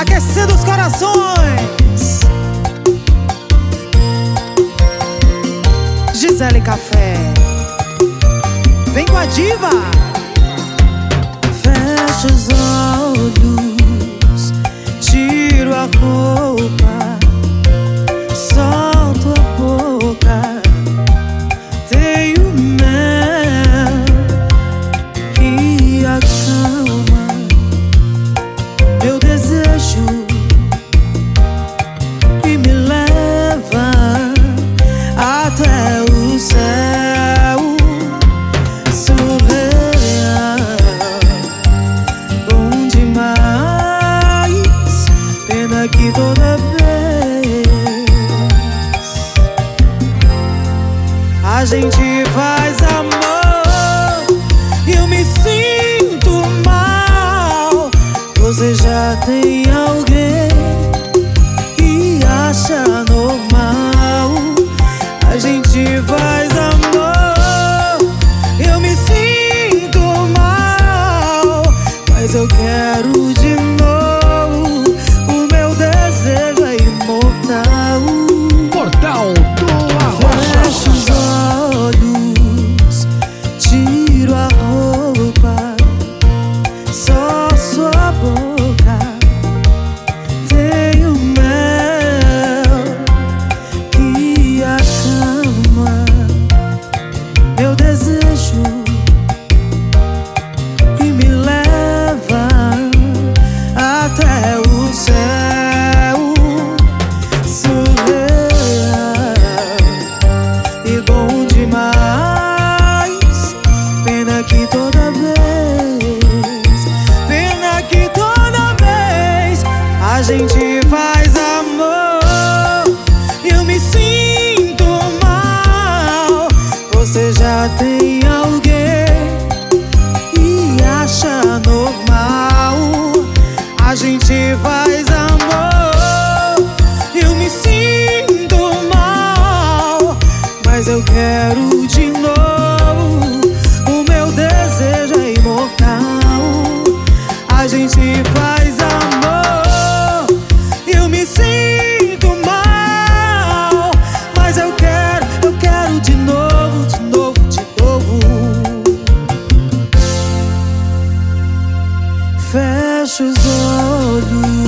aquecendo os corações. Gisele Café, vem com a diva. Fecho os olhos, tiro a roupa, solto a boca, tenho mel que acalma meu desejo e me leva até o céu surreal. Bom demais, pena que toda vez a gente faz amor e eu me sinto mal. Você já tem alguém e acha normal. A gente faz amor, eu me sinto mal, mas eu quero de novo. O meu desejo é imortal. Portal do Fecho os olhos, tiro a roupa, só sua boca, tenho mel que acalma meu desejo e me leva até o céu surreal e bom demais. Pena que toda vez a gente faz amor e eu me sinto mal. Você já tem alguém e acha normal. A gente faz amor, eu me sinto mal, mas eu quero de novo. O meu desejo é imortal. A gente faz amor, eu me sinto mal, mas eu quero de novo, de novo, de novo. Fecho os olhos,